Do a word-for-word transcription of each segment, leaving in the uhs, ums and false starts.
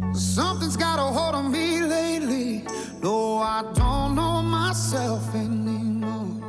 Something's got a hold on me lately. No, I don't know myself anymore.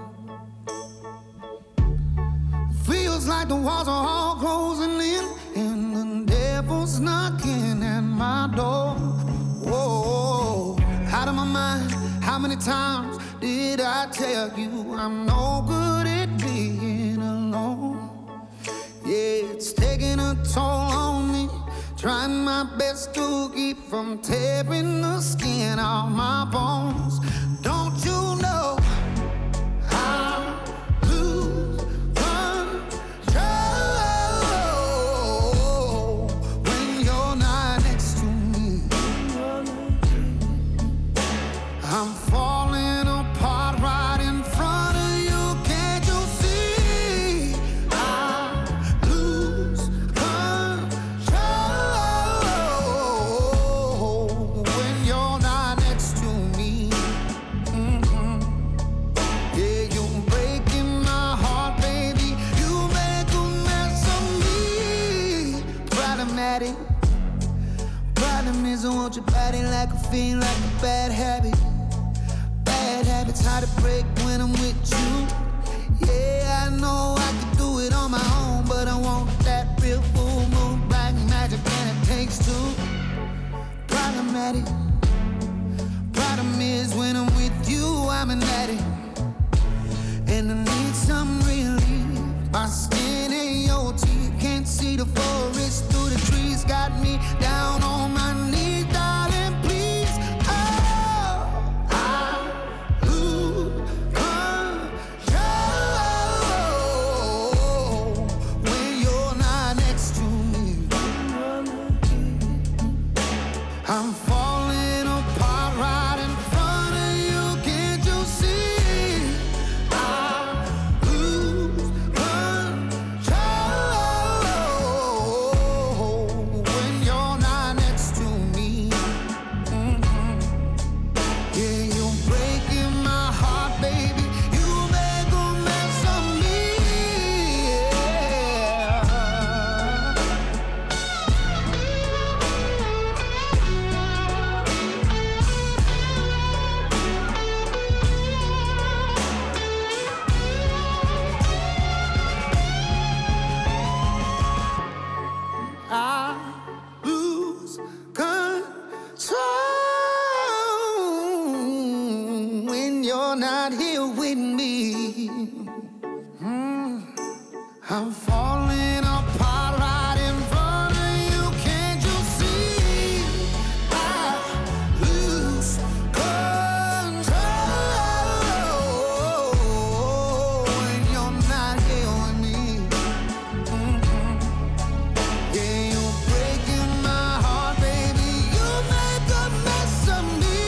Feels like the walls are all closing in, and the devil's knocking at my door. Whoa, out of my mind. How many times did I tell you I'm no good at being alone? Yeah, it's taking a toll on me. Trying my best to keep from tearing the skin off my bones. Don't you know I lose control when you're not next to me? I'm falling apart right in front of you. Can't you see? I lose control when you're not next to me. Mm-hmm. Yeah, you're breaking my heart, baby. You make a mess of me. Problematic. Problem is I want your body like a fiend, like a bad habit. Bad habits hard to break when I'm with you. Yeah, I know I can do it on my own, but I want that real full moon, black magic, and it takes two. Problematic. Problem is when I'm with you, I'm an addict, and I need some relief. My skin and your teeth can't see the forest through the trees. Got me down on my knees, darling, please. Oh, I lose control when you're not next to me. I'm falling apart right in front of you. Can't you see? I lose control when you're not next to me. Mhm. Yeah, you're breaking my heart, baby. You make a mess of me. Yeah. I lose control when you're not here with me. Mm. I'm falling apart right in front of you. Can't you see? I lose control when you're not here with me. Mhm. Yeah, you're breaking my heart, baby. You make a mess of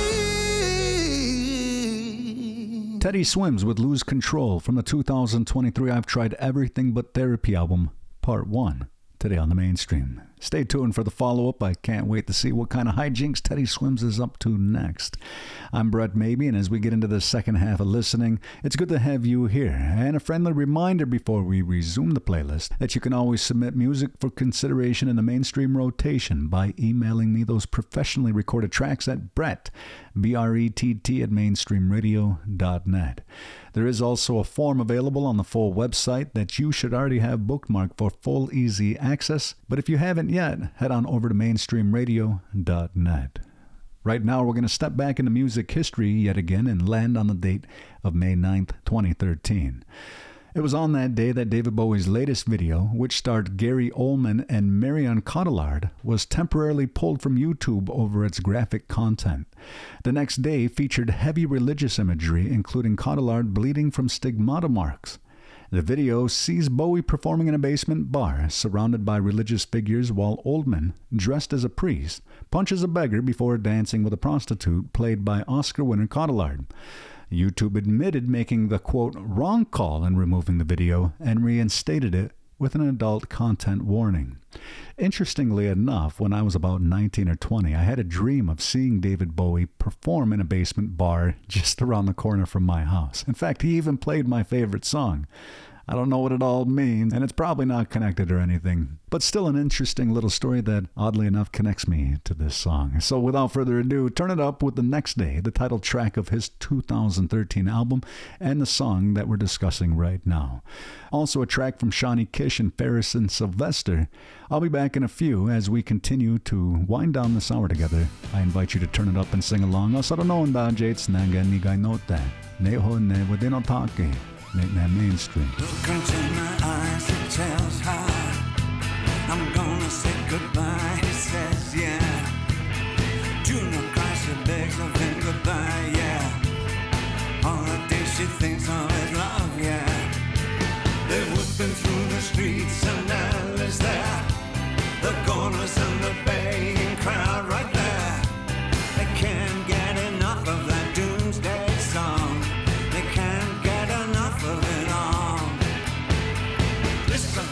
me. Teddy Swims with Lose Control from the two thousand twenty-three I've Tried Everything But Therapy album, Part one, today on the Mainstream. Stay tuned for the follow-up. I can't wait to see what kind of hijinks Teddy Swims is up to next. I'm Brett Mabey, and as we get into the second half of listening, it's good to have you here. And a friendly reminder before we resume the playlist that you can always submit music for consideration in the Mainstream rotation by emailing me those professionally recorded tracks at Brett, B R E T T, at mainstream radio dot net. There is also a form available on the full website that you should already have bookmarked for full easy access, but if you haven't yet, head on over to mainstream radio dot net. Right now, we're going to step back into music history yet again and land on the date of May ninth, twenty thirteen. It was on that day that David Bowie's latest video, which starred Gary Oldman and Marion Cotillard, was temporarily pulled from YouTube over its graphic content. The next day featured heavy religious imagery, including Cotillard bleeding from stigmata marks. The video sees Bowie performing in a basement bar, surrounded by religious figures, while Oldman, dressed as a priest, punches a beggar before dancing with a prostitute, played by Oscar winner Cotillard. YouTube admitted making the, quote, wrong call in removing the video and reinstated it with an adult content warning. Interestingly enough, when I was about nineteen or twenty, I had a dream of seeing David Bowie perform in a basement bar just around the corner from my house. In fact, he even played my favorite song. I don't know what it all means, and it's probably not connected or anything. But still an interesting little story that, oddly enough, connects me to this song. So without further ado, turn it up with The Next Day, the title track of his two thousand thirteen album, and the song that we're discussing right now. Also a track from Shawnee Kish and Ferris and Sylvester. I'll be back in a few as we continue to wind down this hour together. I invite you to turn it up and sing along. Asaro no onda jates naga nigai note. Neho ne wadeno take. Na mainstream. Look into my eyes, it tells her I'm gonna say goodbye. He says, yeah. Do not cry, she begs of him goodbye, yeah. All the days she thinks of his love, yeah. They're whipping through the streets and Alice there. The corners and the baying crowd right there. They can't get enough of that doomsday song. They can't get enough of it all. Listen.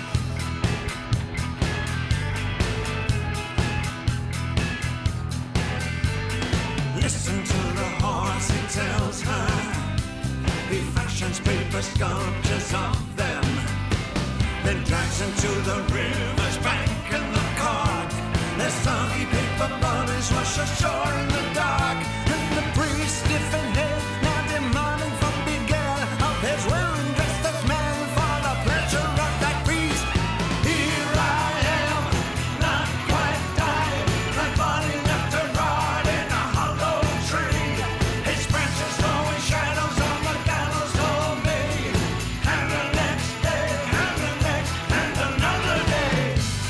Listen to the horse, he tells her. He fashions paper sculptures of them. Then drags them to the river's bank and the cart. Their soggy paper bodies wash ashore in the dark. And the priest, if in hell, now demanding from Miguel of his well-dressed man for the pleasure of that feast. Here I am, not quite died. My body left to rot in a hollow tree. His branches throwing shadows on the gallows for me. And the next day, and the next, and another day.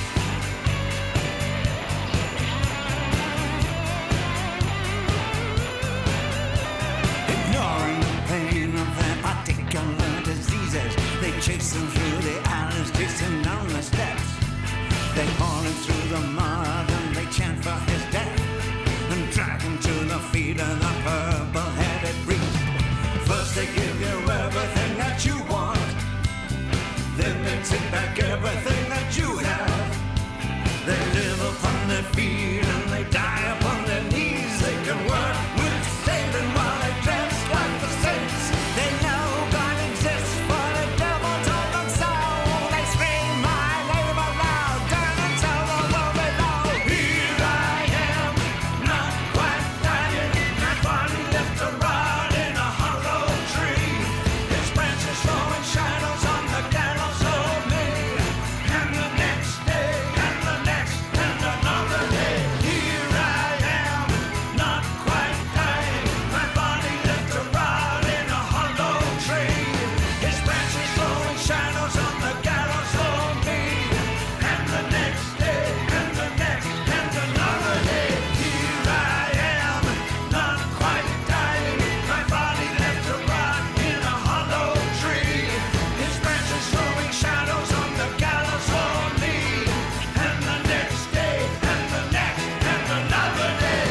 Ignoring the pain of their particular diseases, they chase him through the alleys, chasing down the steps. They haul him through the mud and they chant for his death, and drag him to the feet of the purple-headed priest. First they give you everything that you want, then they take back everything that you have. They live upon their feet and they die upon their knees. They can work with Satan while they dress like the saints. They know God exists, but the devil told them so. They scream my name aloud, turn and tell the world below. Here I am, not quite dying. My body left to rot in a hollow tree. Its branches throwing shadows on the gallows of me. And the next day, and the next, and another day. Here I am, not quite dying. My body left to rot in a hollow tree. Its branches throwing shadows on the gallows of me. And the next day, and the next, and another day. Here I am, not quite dying. My body left to rot in a hollow tree. Its branches throwing shadows on the gallows of me. And the next day, and the next, and another day.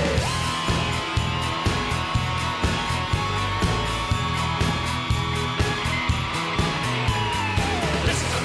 Listen.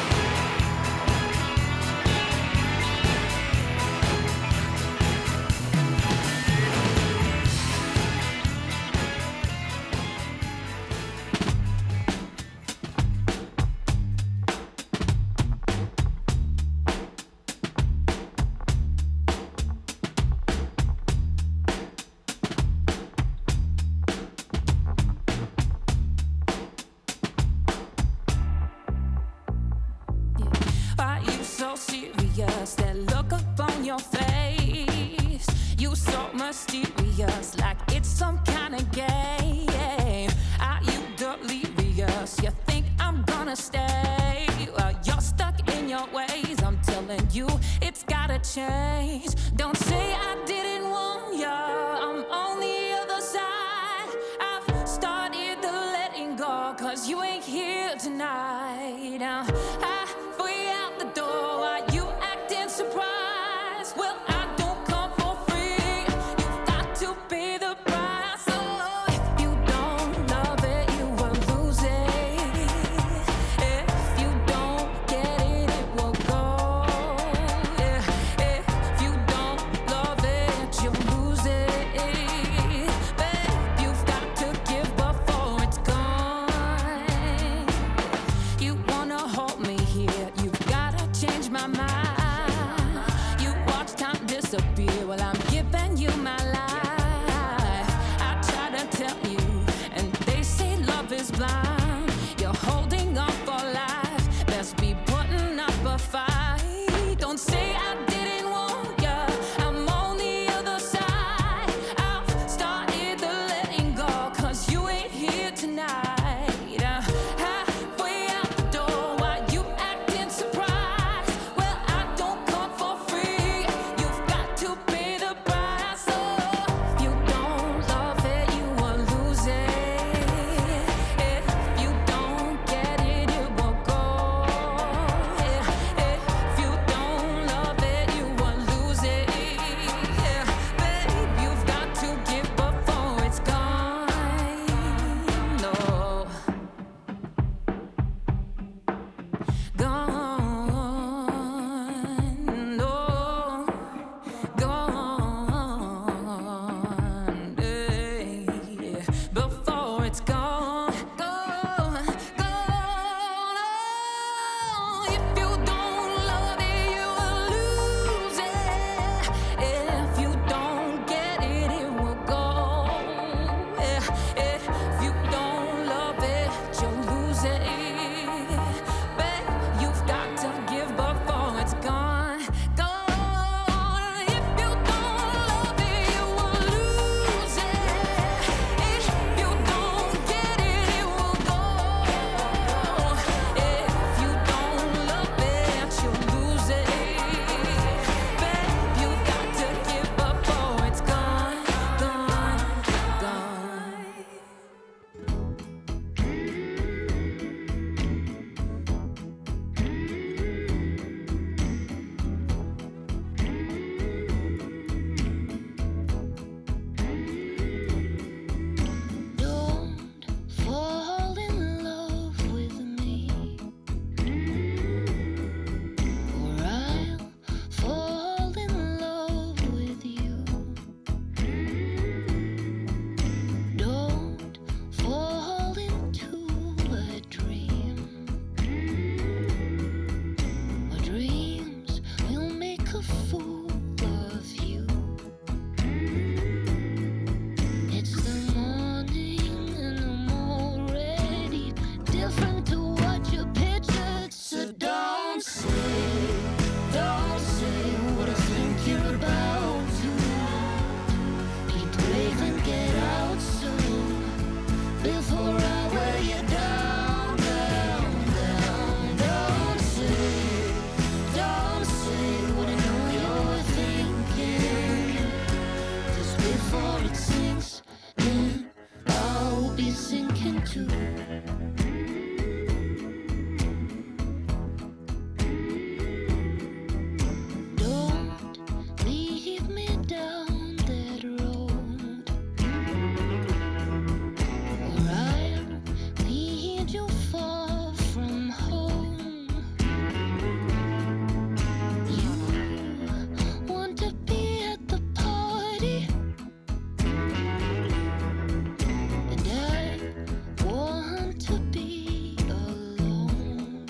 Why you so serious? That look up on your face. You so mysterious, like it's some kind of game. Are you delirious? You think I'm gonna stay? Well, you're stuck in your ways. I'm telling you, it's gotta change. Don't say I didn't want you. I'm on the other side. I've started the letting go, cause you ain't here tonight. Now, halfway out the door, while you acting surprised. Well, I don't come for free. You've got to pay the price. Oh, if you don't love it, you will lose it. If you don't get it, it will go. If you don't fool of you. It's the morning and I'm already different to what you pictured. So don't say, don't say what I think you're about to. Be brave and get out soon before I wear you down, down, down. Don't say, don't say what I know you're thinking. 'Cause before it sinks in, I'll be sinking too. Don't leave me down that road, or I'll lead you far from home. You want to be at the party, and I want to be alone.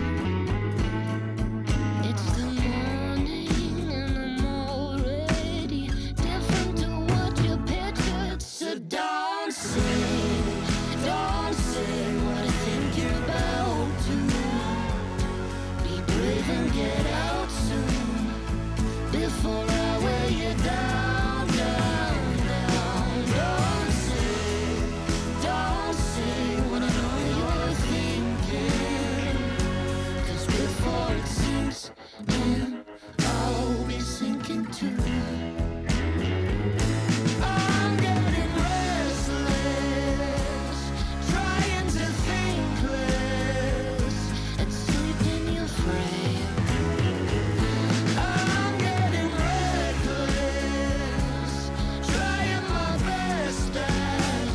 It's the morning and I'm already different to what you pictured. So don't say, don't say what I think you're about to. Be brave and get out soon before I wear you down, down, down. Don't say, don't say what I know you're thinking. 'Cause before it sinks in, I'll be sinking too. I'm getting restless, trying to think less and sleep in your frame. I'm getting reckless, trying my best at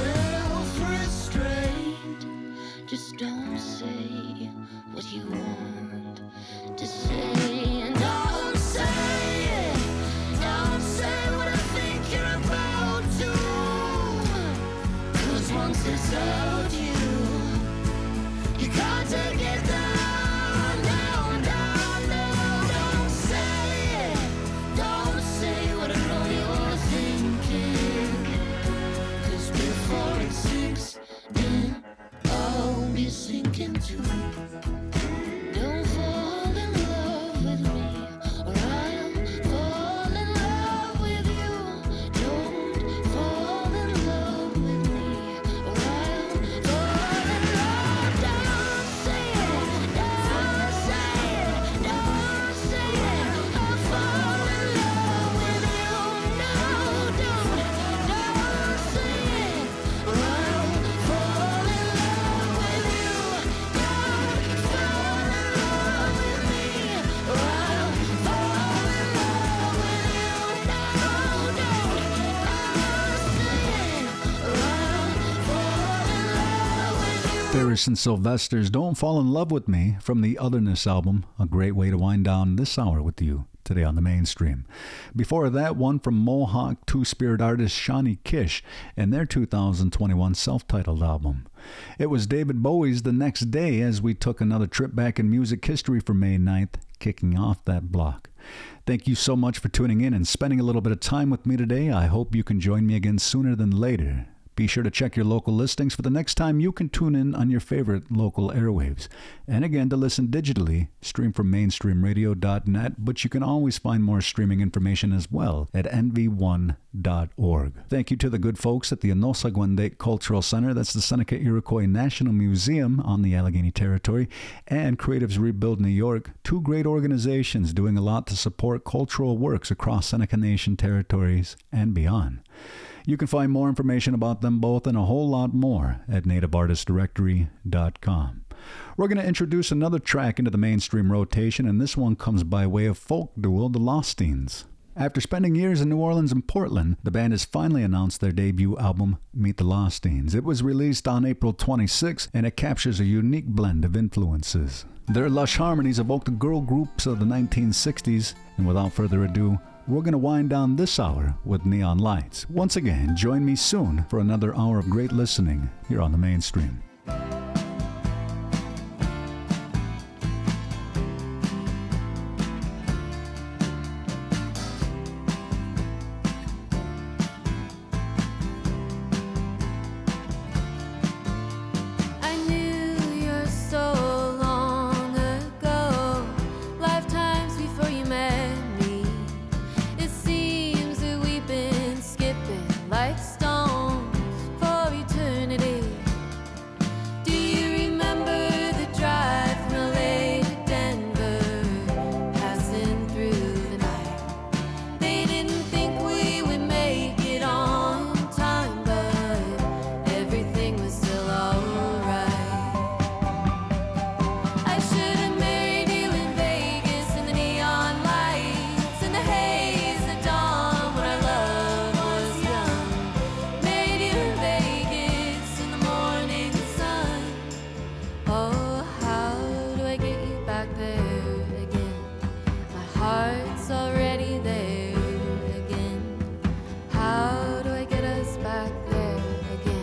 self-restraint. Just don't say what you want to say, and don't say it. Don't say what I think you're about to. 'Cause once it's out you, you can't take it down, down, down, down. Don't say it. Don't say what I know you're thinking. 'Cause before it sinks in, I'll be sinking too. Don't fall in love with me, or I'll fall in love with you. Don't fall in love with me, or I'll fall in love. Don't say it, don't say it, don't say it. I'll fall in love with you. No, don't, don't say it, or I'll fall in love with you. Don't fall in love with me, or I'll fall in love with you. No, don't, don't say it, or I'll fall in love with you. Ferris and Sylvester's Don't Fall in Love with Me from the Otherness album, a great way to wind down this hour with you today on the Mainstream. Before that, one from Mohawk Two-Spirit artist Shawnee Kish and their two thousand twenty-one self-titled album. It was David Bowie's The Next Day as we took another trip back in music history for May ninth, kicking off that block. Thank you so much for tuning in and spending a little bit of time with me today. I hope you can join me again sooner than later. Be sure to check your local listings for the next time you can tune in on your favorite local airwaves. And again, to listen digitally, stream from mainstream radio dot net, but you can always find more streaming information as well at N V one dot org. Thank you to the good folks at the Onosagwendake Cultural Center, that's the Seneca Iroquois National Museum on the Allegheny Territory, and Creatives Rebuild New York, two great organizations doing a lot to support cultural works across Seneca Nation territories and beyond. You can find more information about them both and a whole lot more at native artist directory dot com. We're going to introduce another track into the mainstream rotation, and this one comes by way of folk duo The Lostines. After spending years in New Orleans and Portland, the band has finally announced their debut album, Meet the Lostines. It was released on April twenty-sixth, and it captures a unique blend of influences. Their lush harmonies evoke the girl groups of the nineteen sixties, and without further ado, we're going to wind down this hour with Neon Lights. Once again, join me soon for another hour of great listening here on the Mainstream. heart's already there again. How do I get us back there again?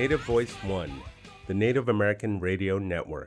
Native Voice One, the Native American Radio Network.